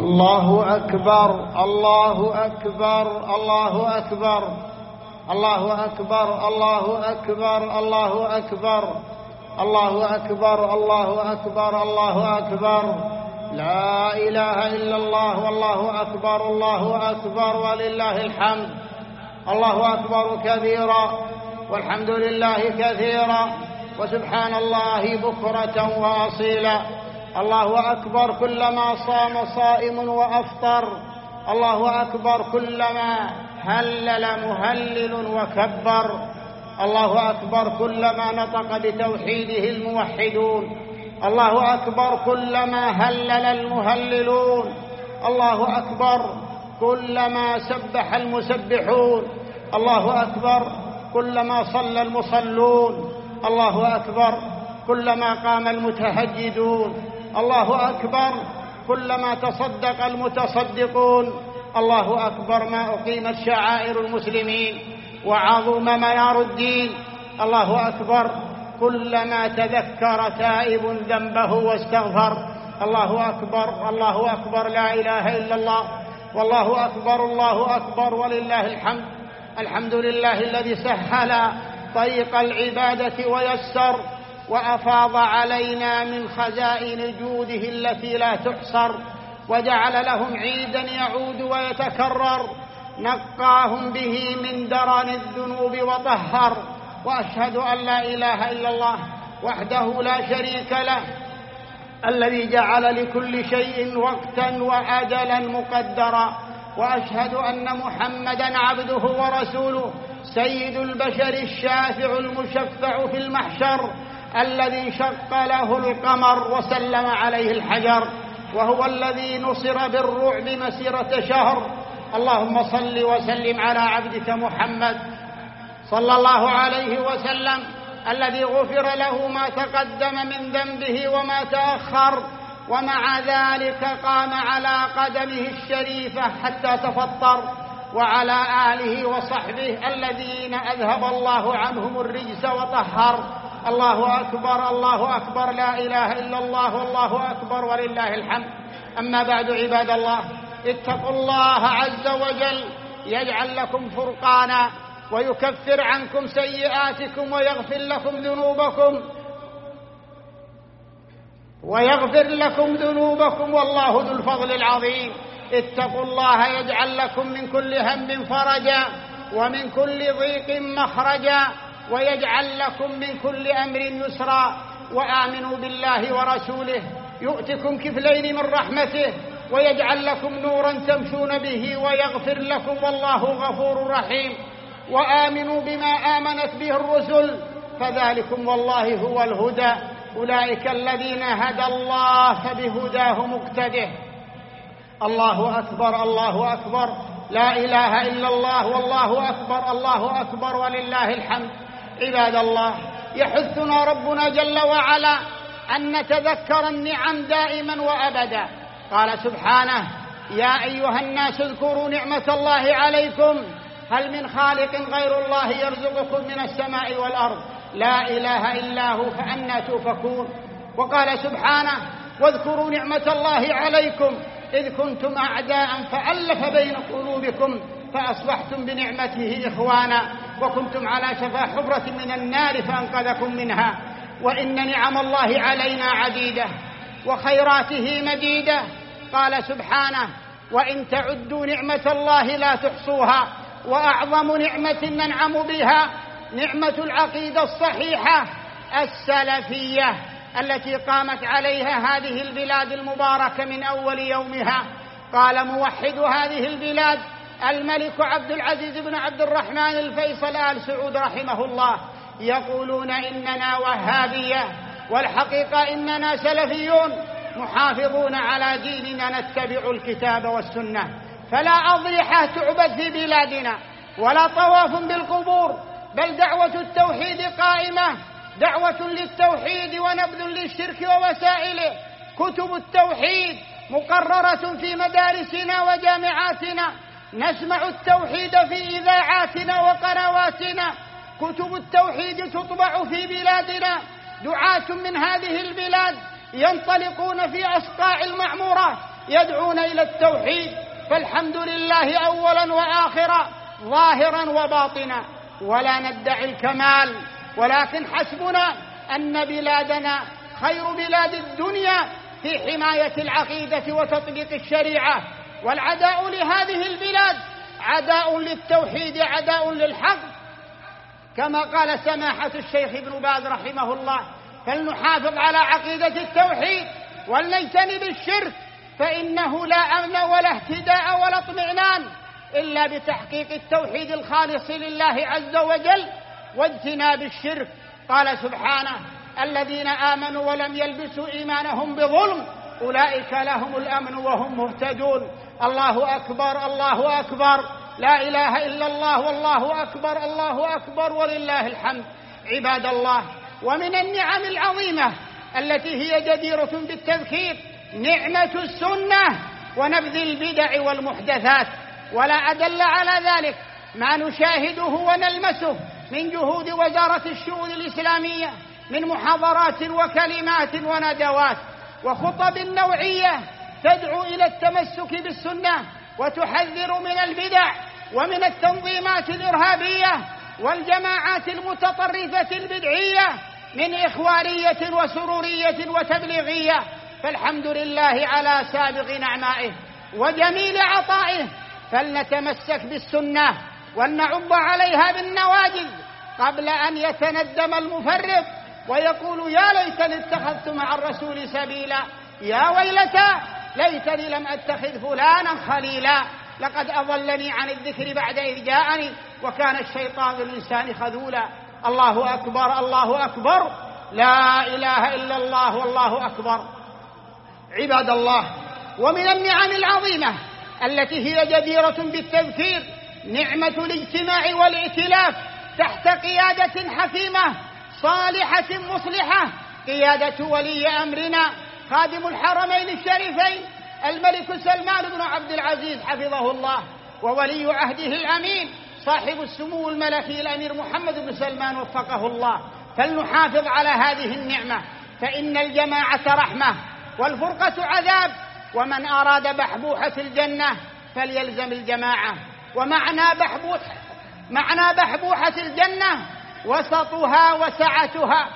الله أكبر الله أكبر الله أكبر الله أكبر الله أكبر الله أكبر الله أكبر الله أكبر الله أكبر لا إله إلا الله والله أكبر الله أكبر ولله الحمد. الله أكبر كبيرا والحمد لله كثيرا وسبحان الله بكرة وأصيلا. الله أكبر كلما صام صائم وأفطر. الله أكبر كلما هلل مهلل وكبر. الله أكبر كلما نطق بتوحيده الموحدون. الله أكبر كلما هلل المهللون. الله أكبر كلما سبح المسبحون. الله أكبر كلما صلى المصلون. الله أكبر كلما قام المتهجدون. الله أكبر كلما تصدق المتصدقون. الله أكبر ما أقيمت شعائر المسلمين وعظم منار الدين. الله أكبر كلما تذكر تائب ذنبه واستغفر. الله أكبر الله أكبر لا إله إلا الله والله أكبر الله أكبر ولله الحمد. الحمد لله الذي سهل طريق العبادة ويسر وأفاض علينا من خزائن جوده التي لا تحصر وجعل لهم عيدا يعود ويتكرر نقاهم به من درن الذنوب وطهر. وأشهد أن لا إله إلا الله وحده لا شريك له الذي جعل لكل شيء وقتا وأجلا مقدرا. وأشهد أن محمدا عبده ورسوله سيد البشر الشافع المشفع في المحشر الذي شق له القمر وسلم عليه الحجر وهو الذي نصر بالرعب مسيرة شهر. اللهم صل وسلم على عبدك محمد صلى الله عليه وسلم الذي غفر له ما تقدم من ذنبه وما تأخر ومع ذلك قام على قدمه الشريفة حتى تفطر. وعلى آله وصحبه الذين أذهب الله عنهم الرجس وطهر. الله أكبر الله أكبر لا إله إلا الله والله أكبر ولله الحمد. أما بعد عباد الله اتقوا الله عز وجل يجعل لكم فرقانا ويكفر عنكم سيئاتكم ويغفر لكم ذنوبكم والله ذو الفضل العظيم. اتقوا الله يجعل لكم من كل هم فرجا ومن كل ضيق مخرجا ويجعل لكم من كل أمر يسرا. وآمنوا بالله ورسوله يؤتكم كفلين من رحمته ويجعل لكم نورا تمشون به ويغفر لكم والله غفور رحيم. وآمنوا بما آمنت به الرسل فذلكم والله هو الهدى. أولئك الذين هدى الله فبهداه مقتده. الله أكبر الله أكبر لا إله إلا الله والله أكبر الله أكبر ولله الحمد. عباد الله يحثنا ربنا جل وعلا أن نتذكر النعم دائما وأبدا. قال سبحانه يا أيها الناس اذكروا نعمة الله عليكم هل من خالق غير الله يرزقكم من السماء والأرض لا إله إلا هو فأنى تؤفكون. وقال سبحانه واذكروا نعمة الله عليكم إذ كنتم أعداء فألف بين قلوبكم فأصبحتم بنعمته إخوانا وكنتم على شفا حفرة من النار فأنقذكم منها. وإن نعم الله علينا عديدة وخيراته مديدة. قال سبحانه وإن تعدوا نعمة الله لا تحصوها. وأعظم نعمة ننعم بها نعمة العقيدة الصحيحة السلفية التي قامت عليها هذه البلاد المباركة من أول يومها. قال موحد هذه البلاد الملك عبد العزيز بن عبد الرحمن الفيصل آل سعود رحمه الله يقولون إننا وهابية والحقيقة إننا سلفيون محافظون على ديننا نتبع الكتاب والسنة. فلا أضرحة تعبد في بلادنا ولا طواف بالقبور بل دعوة التوحيد قائمة دعوة للتوحيد ونبذ للشرك ووسائله. كتب التوحيد مقررة في مدارسنا وجامعاتنا نسمع التوحيد في إذاعاتنا وقنواتنا. كتب التوحيد تطبع في بلادنا. دعاة من هذه البلاد ينطلقون في أصقاع المعمورات يدعون إلى التوحيد، فالحمد لله أولا وآخرا، ظاهرا وباطنا، ولا ندعي الكمال، ولكن حسبنا أن بلادنا خير بلاد الدنيا في حماية العقيدة وتطبيق الشريعة. والعداء لهذه البلاد عداء للتوحيد، عداء للحق، كما قال سماحة الشيخ ابن باز رحمه الله: فلنحافظ على عقيدة التوحيد ولنجتنب الشرك، فإنه لا أمن ولا اهتداء ولا اطمئنان إلا بتحقيق التوحيد الخالص لله عز وجل واجتناب الشرك. قال سبحانه: الذين آمنوا ولم يلبسوا إيمانهم بظلم أولئك لهم الأمن وهم مهتدون. الله أكبر، الله أكبر، لا إله إلا الله، والله أكبر، الله أكبر، ولله الحمد. عباد الله، ومن النعم العظيمة التي هي جديرة بالتذكير نعمة السنة ونبذ البدع والمحدثات، ولا أدل على ذلك ما نشاهده ونلمسه من جهود وزارة الشؤون الإسلامية من محاضرات وكلمات وندوات وخطب نوعية تدعو إلى التمسك بالسنة وتحذر من البدع ومن التنظيمات الإرهابية والجماعات المتطرفة البدعية من إخوانية وسرورية وتبليغية. فالحمد لله على سابق نعمائه وجميل عطائه، فلنتمسك بالسنة ولنعض عليها بالنواجذ قبل أن يتندم المفرط ويقول: يا ليتني اتخذت مع الرسول سبيلا، يا ويلتى ليتني لم أتخذ فلانا خليلا، لقد أضلني عن الذكر بعد إذ جاءني وكان الشيطان للإنسان خذولا. الله أكبر، الله أكبر، لا إله إلا الله، والله أكبر. عباد الله، ومن النعم العظيمة التي هي جديرة بالتذكير نعمة الاجتماع والائتلاف تحت قيادة حكيمة صالحة مصلحة، قيادة ولي أمرنا خادم الحرمين الشريفين الملك سلمان بن عبد العزيز حفظه الله، وولي عهده الأمين صاحب السمو الملكي الأمير محمد بن سلمان وفقه الله. فلنحافظ على هذه النعمة، فإن الجماعة رحمة والفرقة عذاب، ومن أراد بحبوحة الجنة فليلزم الجماعة. ومعنى بحبوحة الجنة وسطها وسعتها،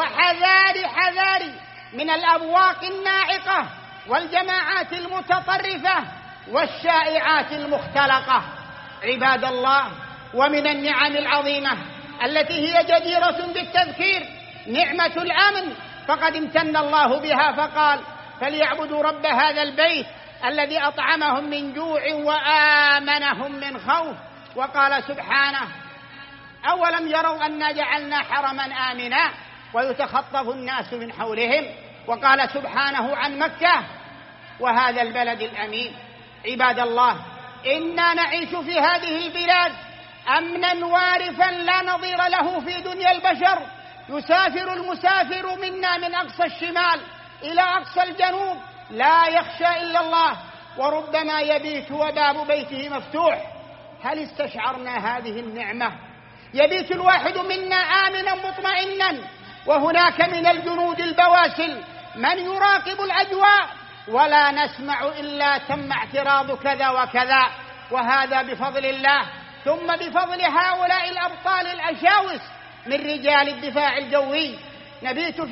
وحذار من الأبواق الناعقة والجماعات المتطرفة والشائعات المختلقة. عباد الله، ومن النعم العظيمة التي هي جديرة بالتذكير نعمة الأمن، فقد امتن الله بها فقال: فليعبدوا رب هذا البيت الذي أطعمهم من جوع وآمنهم من خوف. وقال سبحانه: أولم يروا أنا جعلنا حرما آمنا ويتخطف الناس من حولهم. وقال سبحانه عن مكة: وهذا البلد الأمين. عباد الله، إنا نعيش في هذه البلاد أمنا وارفا لا نظير له في دنيا البشر. يسافر المسافر منا من أقصى الشمال إلى أقصى الجنوب لا يخشى إلا الله، وربما يبيت وباب بيته مفتوح. هل استشعرنا هذه النعمة؟ يبيت الواحد منا آمنا مطمئنا، وهناك من الجنود البواسل من يراقب الأجواء، ولا نسمع إلا تم اعتراض كذا وكذا، وهذا بفضل الله ثم بفضل هؤلاء الأبطال الأشاوس من رجال الدفاع الجوي. نبيت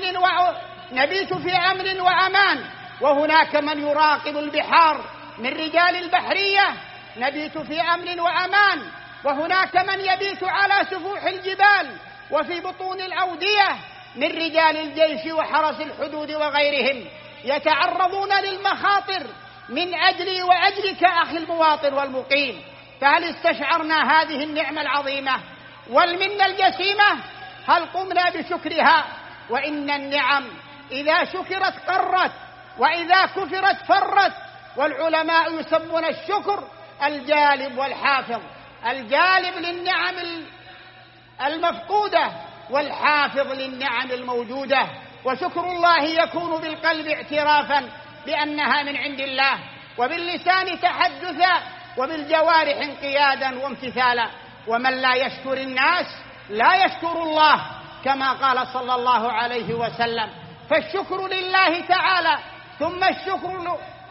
في أمن وأمان، وهناك من يراقب البحار من رجال البحرية. نبيت في أمن وأمان، وهناك من يبيت على سفوح الجبال وفي بطون الأودية من رجال الجيش وحرس الحدود وغيرهم، يتعرضون للمخاطر من أجلي وأجلك أخي المواطن والمقيم. فهل استشعرنا هذه النعمة العظيمة والمنة الجسيمة؟ هل قمنا بشكرها؟ وإن النعم إذا شكرت قرت، وإذا كفرت فرت. والعلماء يسمون الشكر الجالب والحافظ، الجالب للنعم المفقودة والحافظ للنعم الموجودة. وشكر الله يكون بالقلب اعترافا بأنها من عند الله، وباللسان تحدثا، وبالجوارح انقيادا وامتثالا. ومن لا يشكر الناس لا يشكر الله، كما قال صلى الله عليه وسلم. فالشكر لله تعالى، ثم الشكر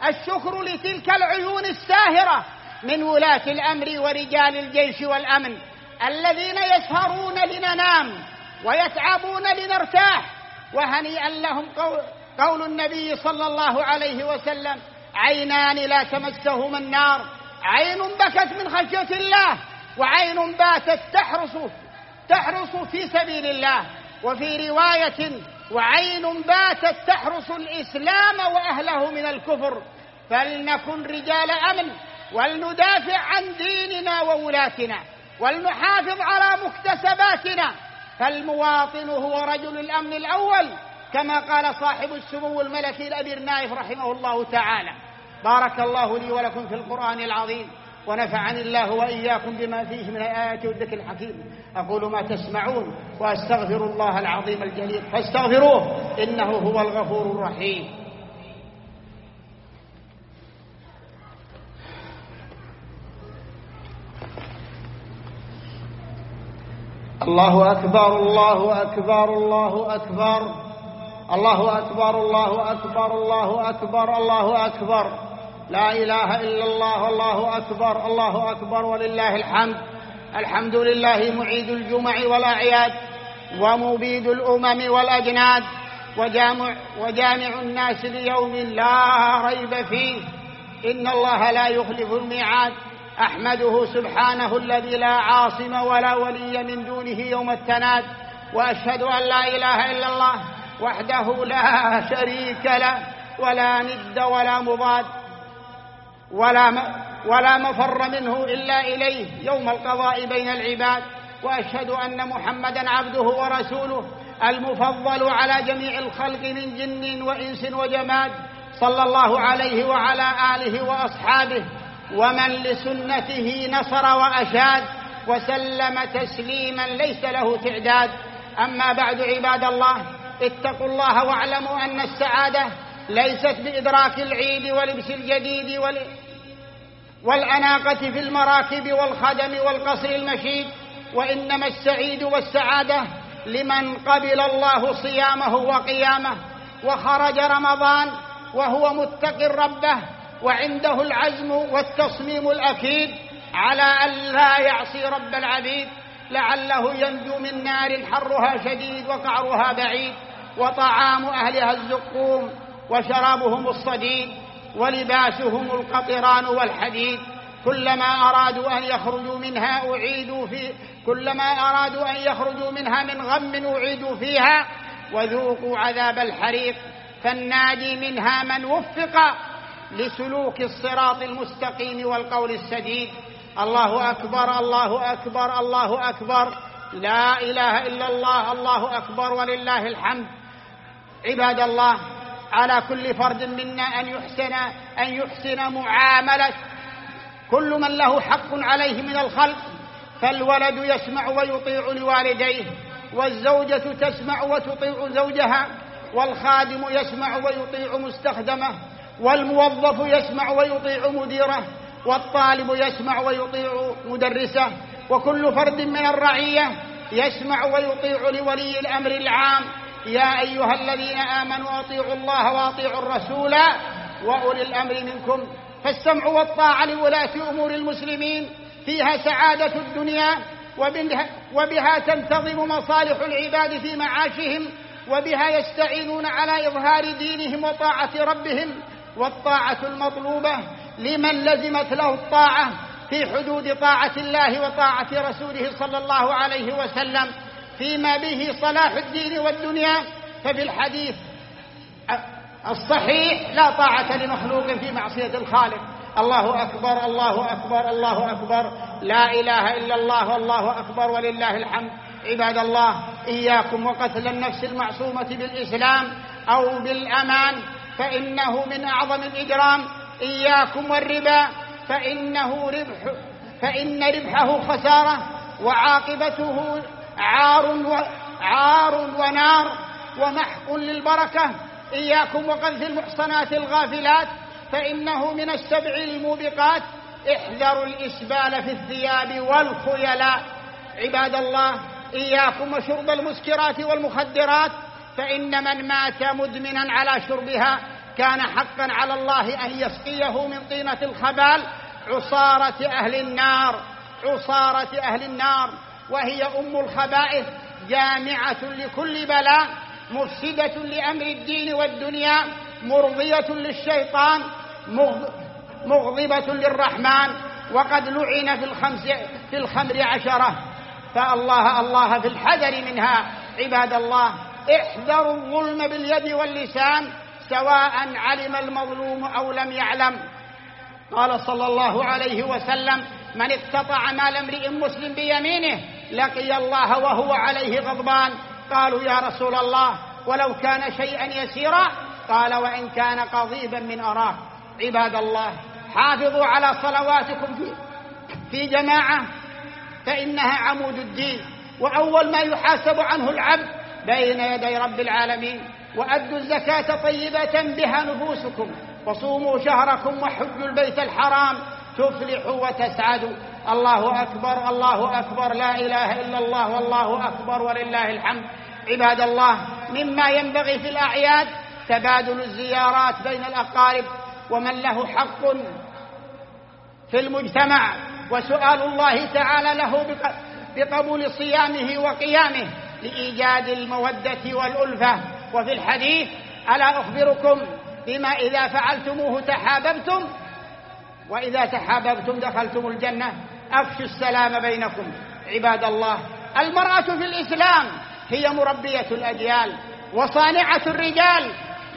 الشكر لتلك العيون الساهرة من ولاة الأمر ورجال الجيش والأمن الذين يسهرون لننام ويتعبون لنرتاح. وهنيئا لهم قول النبي صلى الله عليه وسلم: عينان لا تمسهما النار، عين بكت من خشية الله، وعين باتت تحرس في سبيل الله. وفي رواية: وعين باتت تحرس الإسلام وأهله من الكفر. فلنكن رجال أمن، ولندافع عن ديننا وولاتنا، ولنحافظ على مكتسباتنا، فالمواطن هو رجل الأمن الأول، كما قال صاحب السمو الملكي الأمير نايف رحمه الله تعالى. بارك الله لي ولكم في القرآن العظيم، ونفعني الله وإياكم بما فيه من الآيات والذكر الحكيم. أقول ما تسمعون، وأستغفر الله العظيم الجليل فاستغفروه إنه هو الغفور الرحيم. الله أكبر الله أكبر الله أكبر الله أكبر الله أكبر الله أكبر الله أكبر، لا إله إلا الله، الله أكبر الله أكبر ولله الحمد. الحمد لله معيد الجمع والأعياد، ومبيد الأمم والأجناد، وجامع الناس ليوم لا ريب فيه، إن الله لا يخلف الميعاد. أحمده سبحانه الذي لا عاصم ولا ولي من دونه يوم التناد، وأشهد أن لا إله إلا الله وحده لا شريك له، ولا ند ولا مضاد ولا مفر منه إلا إليه يوم القضاء بين العباد. وأشهد أن محمدًا عبده ورسوله المفضل على جميع الخلق من جن وإنس وجماد، صلى الله عليه وعلى آله وأصحابه ومن لسنته نصر وأشاد، وسلم تسليما ليس له تعداد. أما بعد، عباد الله، اتقوا الله واعلموا أن السعادة ليست بإدراك العيد ولبس الجديد والأناقة في المراكب والخدم والقصر المشيد، وإنما السعيد والسعادة لمن قبل الله صيامه وقيامه، وخرج رمضان وهو متق ربه، وعنده العزم والتصميم الأكيد على أن لا يعصي رب العبيد، لعله ينجو من نار حرها شديد وقعرها بعيد، وطعام أهلها الزقوم، وشرابهم الصديد، ولباسهم القطران والحديد. كلما أرادوا أن يخرجوا منها من غم أعيدوا فيها، وذوقوا عذاب الحريق. فالنادي منها من وفق لسلوك الصراط المستقيم والقول السديد. الله أكبر الله أكبر الله أكبر، لا إله إلا الله، الله أكبر ولله الحمد. عباد الله، على كل فرد منا أن يحسن معاملة كل من له حق عليه من الخلق. فالولد يسمع ويطيع لوالديه، والزوجة تسمع وتطيع زوجها، والخادم يسمع ويطيع مستخدمه، والموظف يسمع ويطيع مديره، والطالب يسمع ويطيع مدرسه، وكل فرد من الرعية يسمع ويطيع لولي الأمر العام. يا أيها الذين آمنوا أطيعوا الله وأطيعوا الرسول وأولي الأمر منكم. فالسمع والطاعة لولاة أمور المسلمين فيها سعادة الدنيا، وبها تنتظم مصالح العباد في معاشهم، وبها يستعينون على إظهار دينهم وطاعة ربهم. والطاعة المطلوبة لمن لزمت له الطاعة في حدود طاعة الله وطاعة رسوله صلى الله عليه وسلم فيما به صلاح الدين والدنيا. ففي الحديث الصحيح: لا طاعة لمخلوق في معصية الخالق. الله أكبر الله أكبر الله أكبر، لا إله إلا الله، الله أكبر ولله الحمد. عباد الله، إياكم وقتل النفس المعصومة بالإسلام أو بالأمان، فإنه من أعظم الإجرام. إياكم والربا، فإن ربحه خسارة، وعاقبته عار ونار ومحق للبركة. إياكم وقذف المحصنات الغافلات، فإنه من السبع الموبقات. احذروا الإسبال في الثياب والخيلاء. عباد الله، إياكم وشرب المسكرات والمخدرات، فإن من مات مدمنا على شربها كان حقا على الله أن يسقيه من طينة الخبال عصارة أهل النار، عصارة أهل النار، وهي أم الخبائث، جامعة لكل بلاء، مفسدة لأمر الدين والدنيا، مرضية للشيطان، مغضبة للرحمن، وقد لعن في الخمر 10. فالله في الحذر منها عباد الله. احذروا الظلم باليد واللسان سواء علم المظلوم أو لم يعلم. قال صلى الله عليه وسلم: من اقتطع مال امرئ مسلم بيمينه لقي الله وهو عليه غضبان. قالوا: يا رسول الله ولو كان شيئا يسيرا؟ قال: وإن كان قضيبا من أراك. عباد الله، حافظوا على صلواتكم في جماعة، فإنها عمود الدين، وأول ما يحاسب عنه العبد بين يدي رب العالمين. وأدوا الزكاة طيبة بها نفوسكم، وصوموا شهركم، وحجوا البيت الحرام تفلحوا وتسعدوا. الله أكبر، الله أكبر، لا إله إلا الله، والله أكبر ولله الحمد. عباد الله، مما ينبغي في الأعياد تبادل الزيارات بين الأقارب ومن له حق في المجتمع، وسؤال الله تعالى له بقبول صيامه وقيامه لإيجاد المودة والألفة. وفي الحديث: ألا أخبركم بما إذا فعلتموه تحاببتم، وإذا تحاببتم دخلتم الجنة؟ أفشوا السلام بينكم. عباد الله، المرأة في الإسلام هي مربية الأجيال، وصانعة الرجال،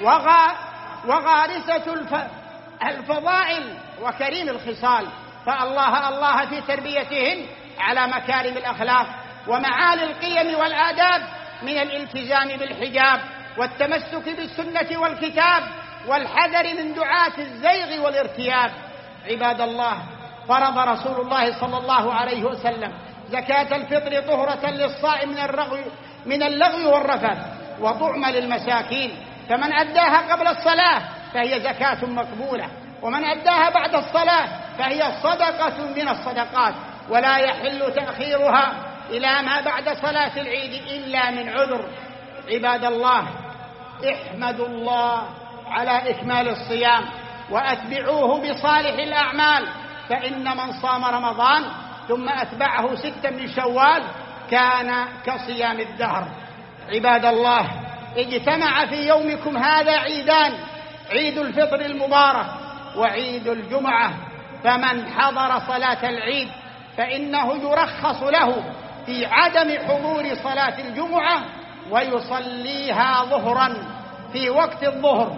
وغارسة الفضائل، وكريم الخصال. فالله في تربيتهن على مكارم الأخلاق ومعالي القيم والآداب، من الالتزام بالحجاب والتمسك بالسنة والكتاب، والحذر من دعاة الزيغ والارتياب. عباد الله، فرض رسول الله صلى الله عليه وسلم زكاة الفطر طهرة للصائم من اللغو والرفث، وطعم للمساكين، فمن أداها قبل الصلاة فهي زكاة مقبولة، ومن أداها بعد الصلاة فهي صدقة من الصدقات، ولا يحل تأخيرها إلى ما بعد صلاة العيد إلا من عذر. عباد الله، احمدوا الله على إكمال الصيام، وأتبعوه بصالح الأعمال، فإن من صام رمضان ثم أتبعه 6 من شوال كان كصيام الدهر. عباد الله، اجتمع في يومكم هذا عيدان: عيد الفطر المبارك وعيد الجمعة، فمن حضر صلاة العيد فإنه يرخص له في عدم حضور صلاة الجمعة ويصليها ظهرا في وقت الظهر،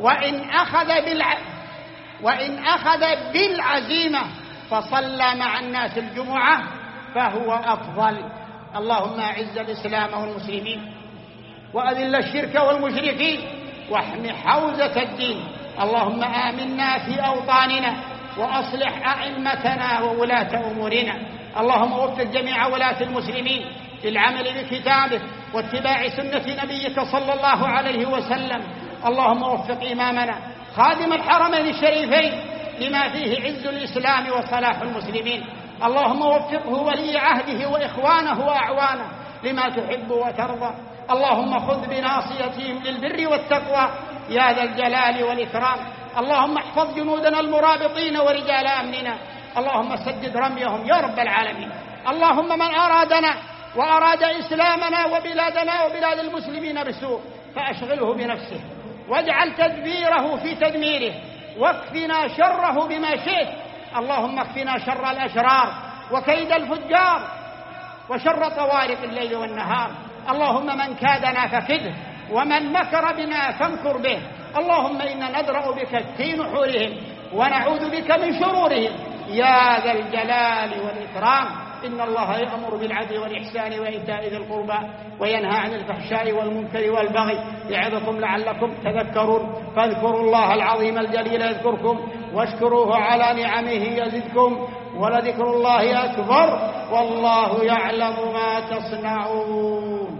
وإن أخذ بالعزيمة فصلى مع الناس الجمعة فهو أفضل. اللهم أعز الإسلام والمسلمين، وأذل الشرك والمشركين، واحم حوزة الدين. اللهم آمنا في أوطاننا، وأصلح أئمتنا وولاة أمورنا. اللهم وفق جميع ولاة المسلمين للعمل بكتابه واتباع سنة نبيك صلى الله عليه وسلم. اللهم وفق إمامنا خادم الحرمين الشريفين لما فيه عز الإسلام وصلاح المسلمين. اللهم وفقه ولي عهده وإخوانه وأعوانه لما تحب وترضى. اللهم خذ بناصيتهم للبر والتقوى يا ذا الجلال والإكرام. اللهم احفظ جنودنا المرابطين ورجال أمننا. اللهم سدد رميهم يا رب العالمين. اللهم من أرادنا وأراد إسلامنا وبلادنا وبلاد المسلمين بسوء فأشغله بنفسه، واجعل تدبيره في تدميره، واكفنا شره بما شئت. اللهم اكفنا شر الأشرار وكيد الفجار وشر طوارق الليل والنهار. اللهم من كادنا فكده، ومن مكر بنا فامكر به. اللهم إنا ندرأ بك في نحورهم ونعوذ بك من شرورهم يا ذا الجلال والإكرام. إن الله يأمر بالعدل والإحسان وإيتاء ذي القربى وينهى عن الفحشاء والمنكر والبغي يعظكم لعلكم تذكرون. فاذكروا الله العظيم الجليل يذكركم، واشكروه على نعمه يزدكم، ولذكر الله أكبر والله يعلم ما تصنعون.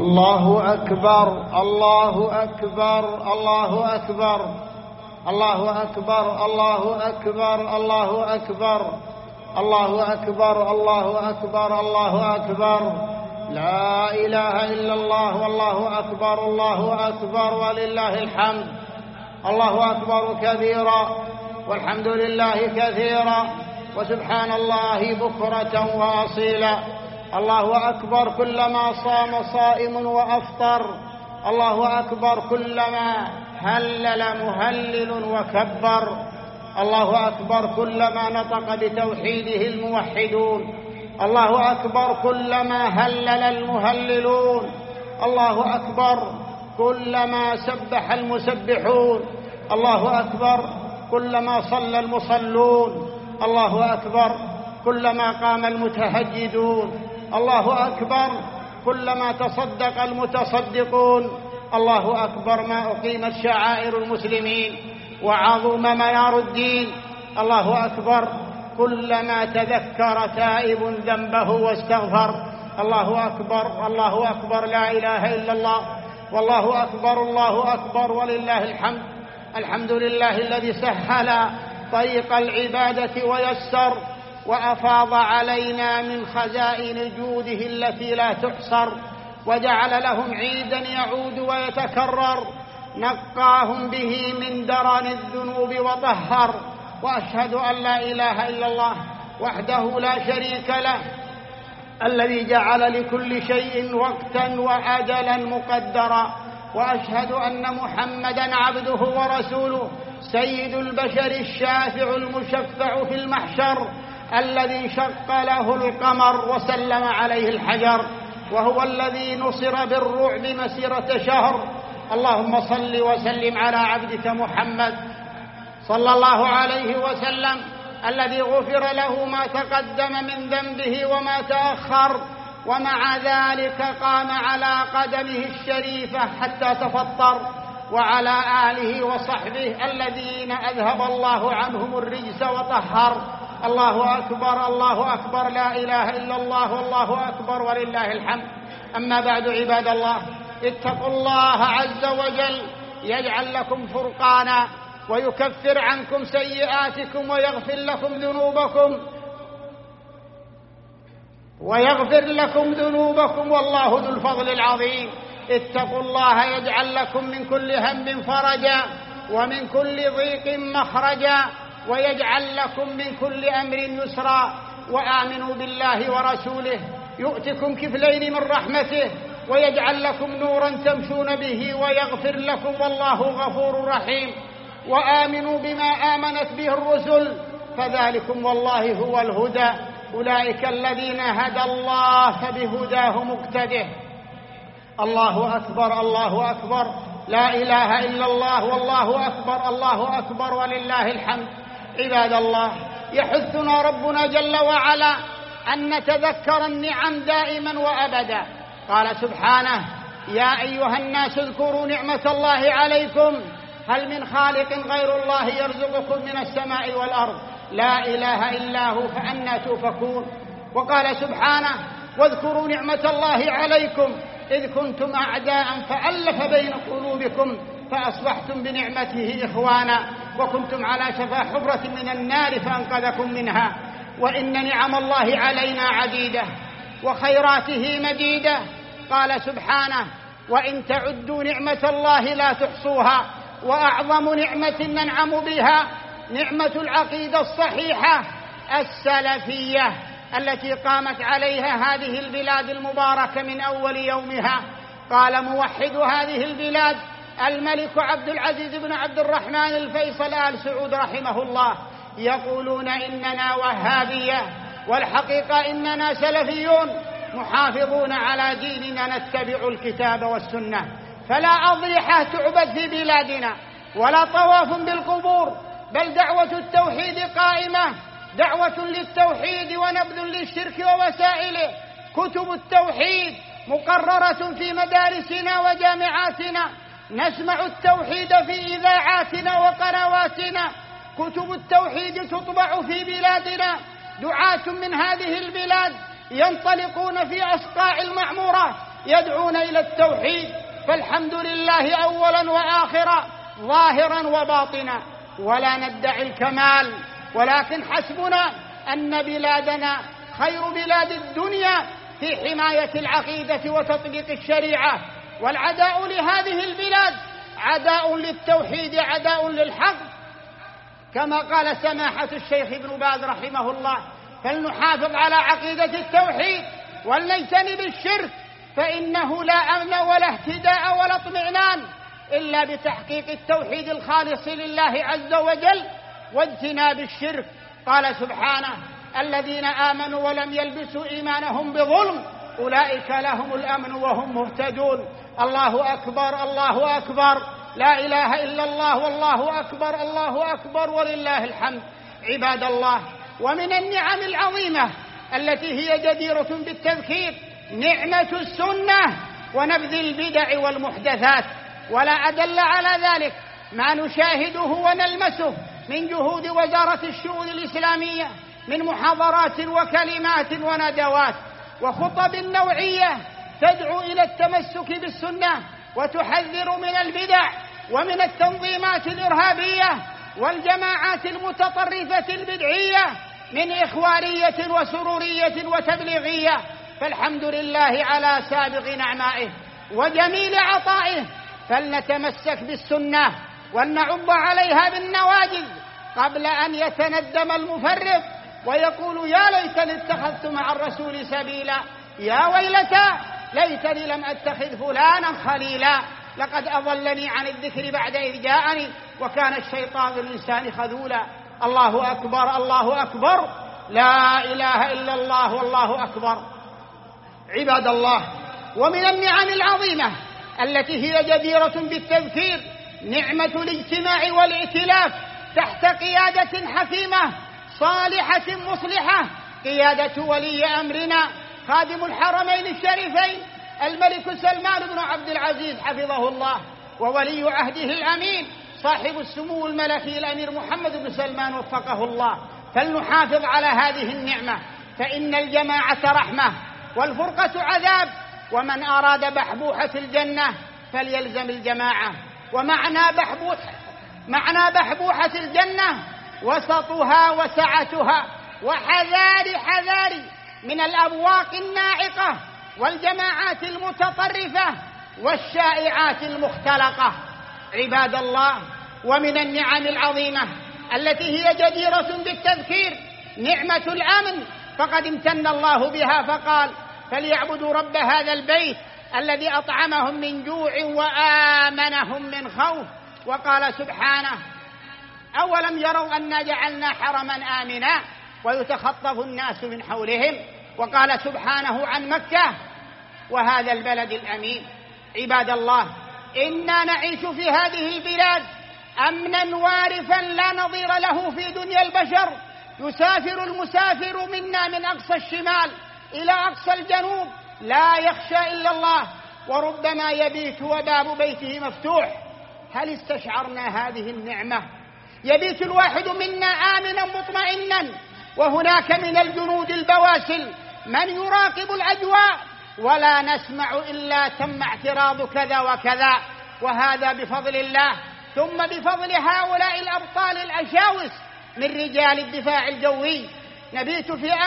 الله أكبر الله أكبر الله أكبر الله أكبر الله أكبر الله أكبر الله أكبر الله أكبر الله أكبر لا إله إلا الله والله أكبر الله أكبر ولله الحمد. الله أكبر كبيرا والحمد لله كثيرا وسبحان الله بكرة وأصيلا. الله أكبر كلما صام صائم وأفطر. الله أكبر كلما هلل مهلل وكبر. الله أكبر كلما نطق بتوحيده الموحدون. الله أكبر كلما هلل المهللون. الله أكبر كلما سبح المسبحون. الله أكبر كلما صلى المصلون. الله أكبر كلما قام المتهجدون. الله أكبر كلما تصدق المتصدقون. الله أكبر ما أقيمت شعائر المسلمين وعظم منار الدين. الله أكبر كلما تذكر تائب ذنبه واستغفر. الله أكبر الله أكبر لا إله إلا الله والله أكبر الله أكبر ولله الحمد. الحمد لله الذي سهل طريق العبادة ويسر وأفاض علينا من خزائن جوده التي لا تحصر وجعل لهم عيدا يعود ويتكرر نقاهم به من درن الذنوب وطهر. وأشهد أن لا إله إلا الله وحده لا شريك له الذي جعل لكل شيء وقتا وأجلا مقدرا. وأشهد أن محمدا عبده ورسوله سيد البشر الشافع المشفع في المحشر الذي شق له القمر وسلم عليه الحجر وهو الذي نصر بالرعب مسيرة شهر. اللهم صل وسلم على عبدك محمد صلى الله عليه وسلم الذي غفر له ما تقدم من ذنبه وما تأخر ومع ذلك قام على قدمه الشريفة حتى تفطر وعلى آله وصحبه الذين أذهب الله عنهم الرجس وطهر. الله أكبر الله أكبر لا إله إلا الله والله أكبر ولله الحمد. أما بعد عباد الله اتقوا الله عز وجل يجعل لكم فرقانا ويكفر عنكم سيئاتكم ويغفر لكم ذنوبكم والله ذو الفضل العظيم. اتقوا الله يجعل لكم من كل هم فرجا ومن كل ضيق مخرجا ويجعل لكم من كل أمر يسرا. وآمنوا بالله ورسوله يؤتكم كفلين من رحمته ويجعل لكم نورا تمشون به ويغفر لكم والله غفور رحيم. وآمنوا بما آمنت به الرسل فذلكم والله هو الهدى. أولئك الذين هدى الله فبهداه مقتده. الله أكبر الله أكبر لا إله إلا الله والله أكبر الله أكبر ولله الحمد. عباد الله يحثنا ربنا جل وعلا أن نتذكر النعم دائما وأبدا. قال سبحانه يا أيها الناس اذكروا نعمة الله عليكم هل من خالق غير الله يرزقكم من السماء والأرض لا إله إلا هو فأنى تؤفكون. وقال سبحانه واذكروا نعمة الله عليكم إذ كنتم أعداء فألف بين قلوبكم فأصبحتم بنعمته إخوانا وكنتم على شفا حفرة من النار فأنقذكم منها. وإن نعم الله علينا عديدة وخيراته مديدة. قال سبحانه وإن تعدوا نعمة الله لا تحصوها. وأعظم نعمة ننعم بها نعمة العقيدة الصحيحة السلفية التي قامت عليها هذه البلاد المباركة من أول يومها. قال موحد هذه البلاد الملك عبد العزيز بن عبد الرحمن الفيصل آل سعود رحمه الله يقولون إننا وهابية والحقيقة إننا سلفيون محافظون على ديننا نتبع الكتاب والسنة. فلا أضرحة تعبد في بلادنا ولا طواف بالقبور بل دعوة التوحيد قائمة دعوة للتوحيد ونبذ للشرك ووسائله. كتب التوحيد مقررة في مدارسنا وجامعاتنا نسمع التوحيد في إذاعاتنا وقنواتنا. كتب التوحيد تطبع في بلادنا. دعاة من هذه البلاد ينطلقون في أصقاع المعمورات يدعون إلى التوحيد، فالحمد لله أولا وآخرا، ظاهرا وباطنا، ولا ندعي الكمال، ولكن حسبنا أن بلادنا خير بلاد الدنيا في حماية العقيدة وتطبيق الشريعة. والعداء لهذه البلاد عداء للتوحيد، عداء للحق، كما قال سماحة الشيخ ابن باز رحمه الله: فلنحافظ على عقيدة التوحيد ولنجتنب الشرك، فإنه لا أمن ولا اهتداء ولا اطمئنان إلا بتحقيق التوحيد الخالص لله عز وجل واجتناب الشرك. قال سبحانه: الذين آمنوا ولم يلبسوا إيمانهم بظلم أولئك لهم الأمن وهم مهتدون. الله أكبر، الله أكبر، لا إله إلا الله، والله أكبر، الله أكبر، ولله الحمد. عباد الله، ومن النعم العظيمة التي هي جديرة بالتذكير نعمة السنة ونبذ البدع والمحدثات، ولا أدل على ذلك ما نشاهده ونلمسه من جهود وزارة الشؤون الإسلامية من محاضرات وكلمات وندوات وخطب نوعية تدعو إلى التمسك بالسنة وتحذر من البدع ومن التنظيمات الإرهابية والجماعات المتطرفة البدعية من إخوانية وسرورية وتبليغية. فالحمد لله على سابق نعمائه وجميل عطائه، فلنتمسك بالسنة ولنعض عليها بالنواجذ قبل أن يتندم المفرط ويقول: يا ليتني اتخذت مع الرسول سبيلا، يا ويلتى ليتني لم أتخذ فلانا خليلا، لقد أضلني عن الذكر بعد إذ جاءني وكان الشيطان للإنسان خذولا. الله أكبر، الله أكبر، لا إله إلا الله، والله أكبر. عباد الله، ومن النعم العظيمة التي هي جديرة بالتذكير نعمة الاجتماع والائتلاف تحت قيادة حكيمة صالحة مصلحة، قيادة ولي أمرنا خادم الحرمين الشريفين الملك سلمان بن عبد العزيز حفظه الله، وولي عهده الأمين صاحب السمو الملكي الأمير محمد بن سلمان وفقه الله. فلنحافظ على هذه النعمة، فإن الجماعة رحمة والفرقة عذاب، ومن أراد بحبوحة الجنة فليلزم الجماعة. معنى بحبوحة الجنة وسطها وسعتها، وحذار من الأبواق الناعقة والجماعات المتطرفة والشائعات المختلقة. عباد الله، ومن النعم العظيمة التي هي جديرة بالتذكير نعمة الأمن، فقد امتن الله بها فقال: فليعبدوا رب هذا البيت الذي أطعمهم من جوع وآمنهم من خوف. وقال سبحانه: أولم يروا أنا جعلنا حرما آمنا ويتخطف الناس من حولهم. وقال سبحانه عن مكة: وهذا البلد الأمين. عباد الله، إنا نعيش في هذه البلاد أمنا وارفا لا نظير له في دنيا البشر. يسافر المسافر منا من أقصى الشمال إلى أقصى الجنوب لا يخشى إلا الله، وربما يبيت وباب بيته مفتوح. هل استشعرنا هذه النعمة؟ يبيت الواحد منا آمنا مطمئنا، وهناك من الجنود البواسل من يراقب الأجواء، ولا نسمع إلا تم اعتراض كذا وكذا، وهذا بفضل الله ثم بفضل هؤلاء الأبطال الأشاوس من رجال الدفاع الجوي. نبيت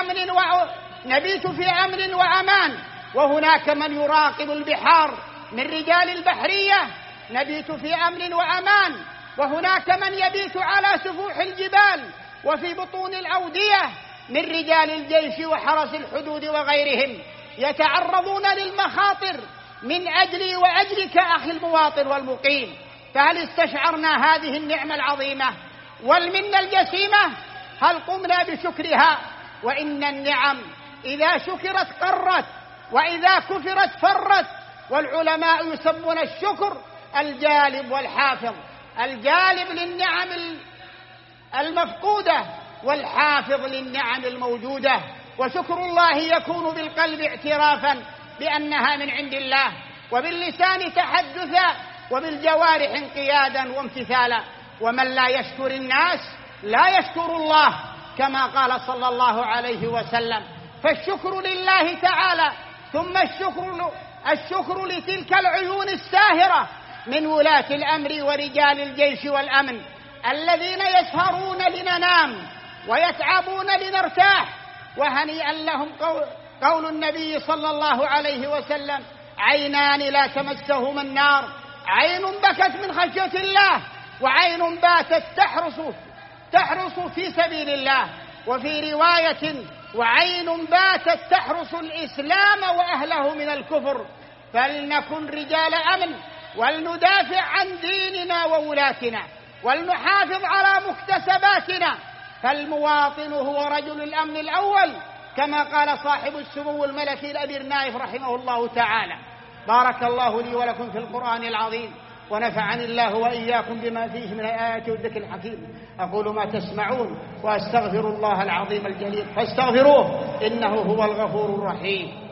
في أمن وأمان، وهناك من يراقب البحار من رجال البحرية. نبيت في أمن وأمان، وهناك من يبيت على سفوح الجبال وفي بطون الأودية من رجال الجيش وحرس الحدود وغيرهم، يتعرضون للمخاطر من أجلي وأجلك أخي المواطن والمقيم. فهل استشعرنا هذه النعمة العظيمة والمنة الجسيمة؟ هل قمنا بشكرها؟ وإن النعم إذا شكرت قرت، وإذا كفرت فرت. والعلماء يسمون الشكر الجالب والحافظ، الجالب للنعم المفقودة والحافظ للنعم الموجودة. وشكر الله يكون بالقلب اعترافا بأنها من عند الله، وباللسان تحدثا، وبالجوارح انقيادا وامتثالا. ومن لا يشكر الناس لا يشكر الله، كما قال صلى الله عليه وسلم. فالشكر لله تعالى، ثم الشكر الشكر لتلك العيون الساهرة من ولاة الأمر ورجال الجيش والأمن الذين يسهرون لننام ويتعبون لنرتاح. وهنيئا لهم قول النبي صلى الله عليه وسلم: عينان لا تمسهما النار، عين بكت من خشية الله، وعين باتت تحرس في سبيل الله. وفي رواية: وعين باتت تحرس الإسلام وأهله من الكفر. فلنكن رجال أمن، ولندافع عن ديننا وولاتنا، ولنحافظ على مكتسباتنا، فالمواطن هو رجل الأمن الأول، كما قال صاحب السمو الملكي الأمير نايف رحمه الله تعالى. بارك الله لي ولكم في القرآن العظيم، ونفعني الله وإياكم بما فيه من الآيات والذكر الحكيم. أقول ما تسمعون، وأستغفر الله العظيم الجليل، فاستغفروه إنه هو الغفور الرحيم.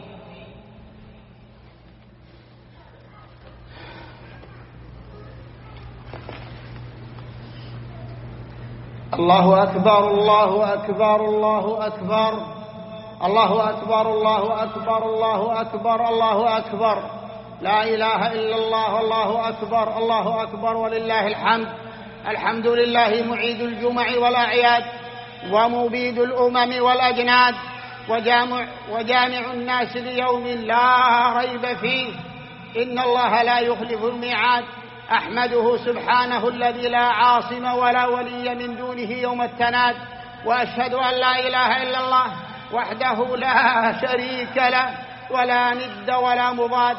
الله أكبر الله أكبر الله أكبر الله أكبر الله أكبر الله أكبر الله أكبر، لا إله إلا الله، الله أكبر الله أكبر ولله الحمد. الحمد لله معيد الجمع والأعياد، ومبيد الأمم والأجناد، وجامع الناس ليوم لا ريب فيه، إن الله لا يخلف الميعاد. أحمده سبحانه الذي لا عاصم ولا ولي من دونه يوم التناد، وأشهد أن لا إله إلا الله وحده لا شريك له، ولا ند ولا مضاد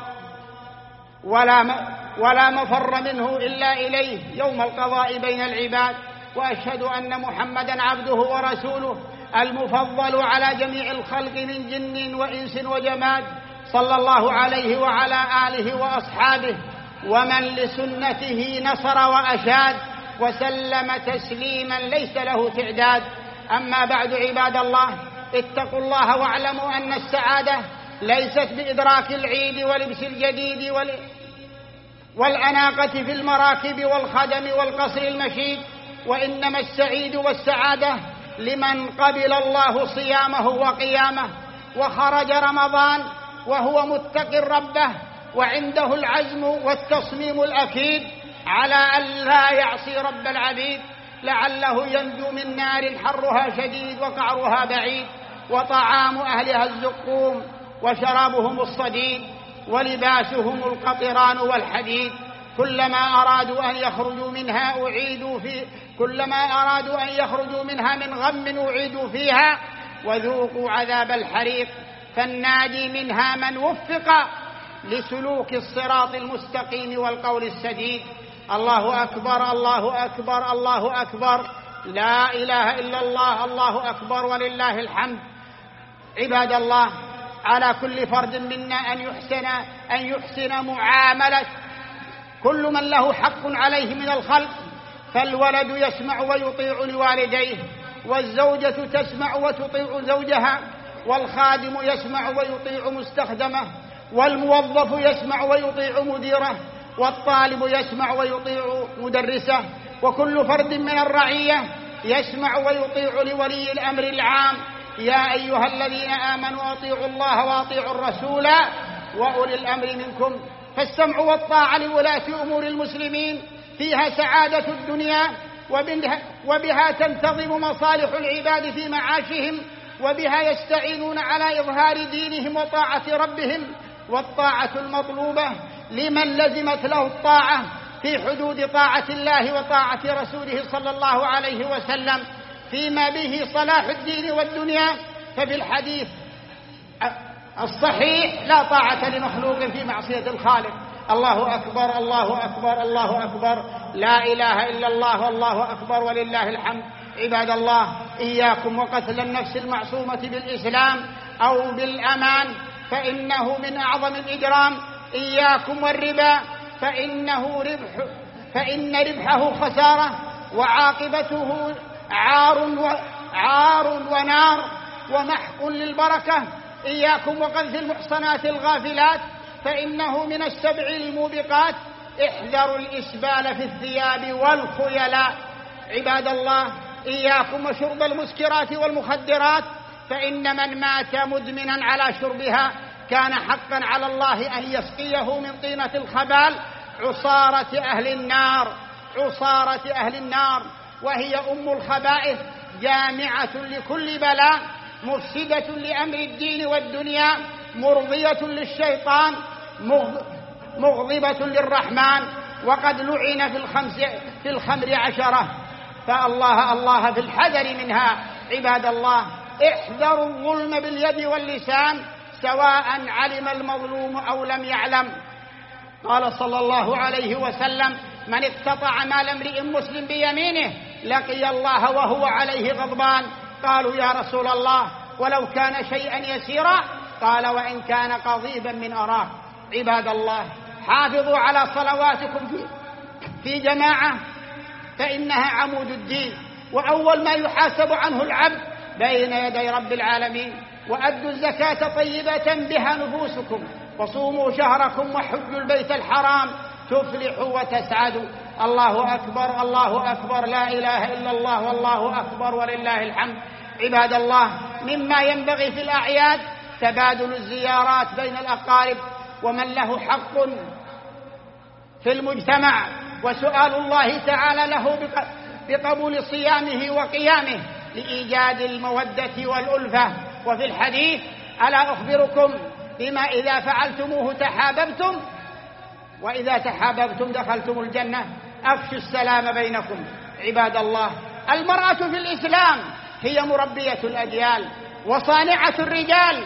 ولا مفر منه إلا إليه يوم القضاء بين العباد. وأشهد أن محمدًا عبده ورسوله المفضل على جميع الخلق من جن وإنس وجماد، صلى الله عليه وعلى آله وأصحابه ومن لسنته نصر وأشاد، وسلم تسليما ليس له تعداد. أما بعد، عباد الله، اتقوا الله واعلموا أن السعادة ليست بإدراك العيد ولبس الجديد والأناقة في المراكب والخدم والقصر المشيد، وإنما السعيد والسعادة لمن قبل الله صيامه وقيامه، وخرج رمضان وهو متق ربه، وعنده العزم والتصميم الأكيد على أن لا يعصي رب العبيد، لعله ينجو من نار حرها شديد وقعرها بعيد، وطعام أهلها الزقوم، وشرابهم الصديد، ولباسهم القطران والحديد. كلما أرادوا أن يخرجوا منها من غم أعيدوا فيها، وذوقوا عذاب الحريق. فالنادي منها من وفق لسلوك الصراط المستقيم والقول السديد. الله أكبر الله أكبر الله أكبر، لا إله إلا الله، الله أكبر ولله الحمد. عباد الله، على كل فرد منا أن يحسن معاملة كل من له حق عليه من الخلق. فالولد يسمع ويطيع لوالديه، والزوجة تسمع وتطيع زوجها، والخادم يسمع ويطيع مستخدمه، والموظف يسمع ويطيع مديره، والطالب يسمع ويطيع مدرسه، وكل فرد من الرعية يسمع ويطيع لولي الأمر العام. يا أيها الذين آمنوا أطيعوا الله وأطيعوا الرسول وأولي الأمر منكم. فالسمع والطاعة لولاة أمور المسلمين فيها سعادة الدنيا، وبها تنتظم مصالح العباد في معاشهم، وبها يستعينون على إظهار دينهم وطاعة ربهم. والطاعة المطلوبة لمن لزمت له الطاعة في حدود طاعة الله وطاعة رسوله صلى الله عليه وسلم فيما به صلاح الدين والدنيا. ففي الحديث الصحيح: لا طاعة لمخلوق في معصية الخالق. الله أكبر الله أكبر الله أكبر، لا إله إلا الله، الله أكبر ولله الحمد. عباد الله، إياكم وقتل النفس المعصومة بالإسلام أو بالأمان، فإنه من أعظم الإجرام. إياكم والربا، فإن ربحه خسارة، وعاقبته عار ونار ومحق للبركة. إياكم وقذف المحصنات الغافلات، فإنه من السبع الموبقات. احذروا الإسبال في الثياب والخيلاء. عباد الله، إياكم وشرب المسكرات والمخدرات، فإن من مات مدمنا على شربها كان حقا على الله أن يسقيه من طينة الخبال عصارة أهل النار، عصارة أهل النار، وهي أم الخبائث، جامعة لكل بلاء، مفسدة لأمر الدين والدنيا، مرضية للشيطان، مغضبة للرحمن، وقد لعن في الخمر 10. فالله في الحذر منها عباد الله. احذروا الظلم باليد واللسان سواء علم المظلوم أو لم يعلم. قال صلى الله عليه وسلم: من اقتطع مال امرئ مسلم بيمينه لقي الله وهو عليه غضبان. قالوا: يا رسول الله ولو كان شيئا يسيرا؟ قال: وإن كان قضيبا من أراك. عباد الله، حافظوا على صلواتكم في جماعة، فإنها عمود الدين، وأول ما يحاسب عنه العبد بين يدي رب العالمين. وأدوا الزكاة طيبة بها نفوسكم، وصوموا شهركم، وحجوا البيت الحرام تفلحوا وتسعدوا. الله أكبر، الله أكبر، لا إله إلا الله، والله أكبر ولله الحمد. عباد الله، مما ينبغي في الأعياد تبادل الزيارات بين الأقارب ومن له حق في المجتمع، وسؤال الله تعالى له بقبول صيامه وقيامه لإيجاد المودة والألفة. وفي الحديث: ألا أخبركم بما إذا فعلتموه تحاببتم، وإذا تحاببتم دخلتم الجنة؟ أفشوا السلام بينكم. عباد الله، المرأة في الإسلام هي مربية الأجيال، وصانعة الرجال،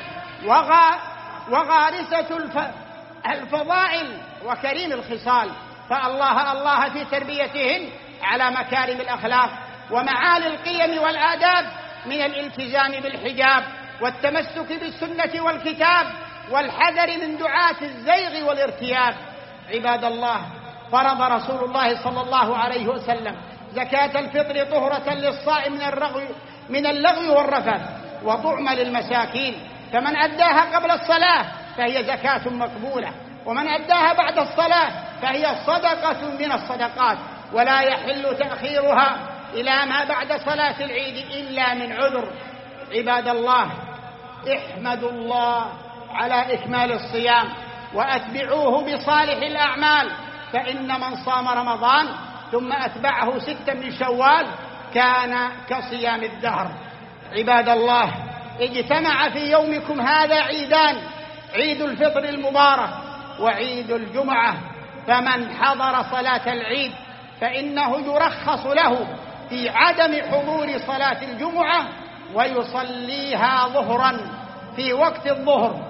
وغارسة الفضائل، وكريم الخصال. فالله في تربيتهن على مكارم الأخلاق ومعالي القيم والآداب، من الالتزام بالحجاب والتمسك بالسنة والكتاب، والحذر من دعاة الزيغ والارتياب. عباد الله، فرض رسول الله صلى الله عليه وسلم زكاة الفطر طهرة للصائم من اللغو والرفث، وطعم للمساكين، فمن أداها قبل الصلاة فهي زكاة مقبولة، ومن أداها بعد الصلاة فهي صدقة من الصدقات، ولا يحل تأخيرها إلى ما بعد صلاة العيد إلا من عذر. عباد الله، احمدوا الله على إكمال الصيام، وأتبعوه بصالح الأعمال، فإن من صام رمضان ثم أتبعه 6 من شوال كان كصيام الدهر. عباد الله، اجتمع في يومكم هذا عيدان: عيد الفطر المبارك وعيد الجمعة. فمن حضر صلاة العيد فإنه يرخص له في عدم حضور صلاة الجمعة ويصليها ظهرا في وقت الظهر،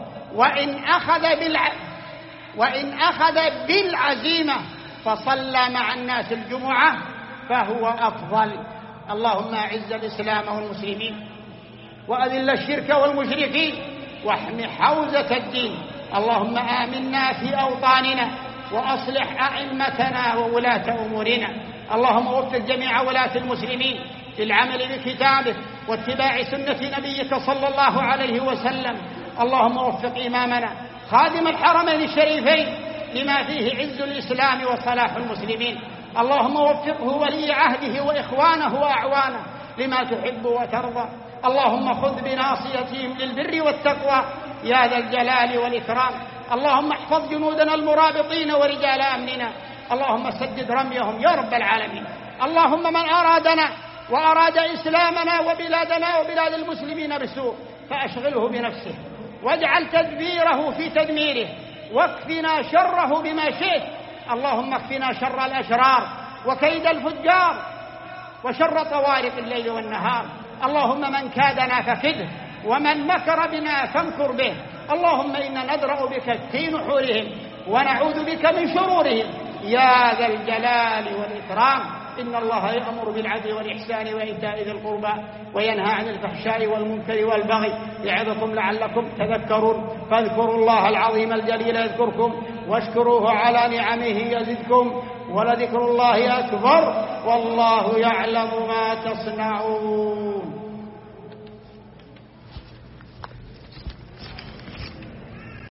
وإن أخذ بالعزيمة فصلى مع الناس الجمعة فهو أفضل. اللهم أعز الإسلام والمسلمين، وأذل الشرك والمشركين، واحم حوزة الدين. اللهم آمنا في أوطاننا، وأصلح أئمتنا وولاة أمورنا. اللهم وفق جميع ولاة المسلمين للعمل بكتابه واتباع سنة نبيك صلى الله عليه وسلم. اللهم وفق إمامنا خادم الحرمين الشريفين لما فيه عز الإسلام وصلاح المسلمين. اللهم وفقه ولي عهده وإخوانه وأعوانه لما تحب وترضى. اللهم خذ بناصيتهم للبر والتقوى يا ذا الجلال والإكرام. اللهم احفظ جنودنا المرابطين ورجال أمننا. اللهم سدد رميهم يا رب العالمين. اللهم من أرادنا وأراد إسلامنا وبلادنا وبلاد المسلمين بسوء فأشغله بنفسه، واجعل تدبيره في تدميره، واكفنا شره بما شئت. اللهم اكفنا شر الأشرار وكيد الفجار وشر طوارق الليل والنهار. اللهم من كادنا فكده، ومن مكر بنا فامكر به. اللهم إنا ندرأ بك في نحورهم ونعوذ بك من شرورهم يا ذا الجلال والإكرام. إن الله يأمر بالعدل والإحسان وإيتاء ذي القربى وينهى عن الفحشاء والمنكر والبغي يعظكم لعلكم تذكرون. فاذكروا الله العظيم الجليل يذكركم، واشكروه على نعمه يزدكم، ولذكر الله أكبر، والله يعلم ما تصنعون.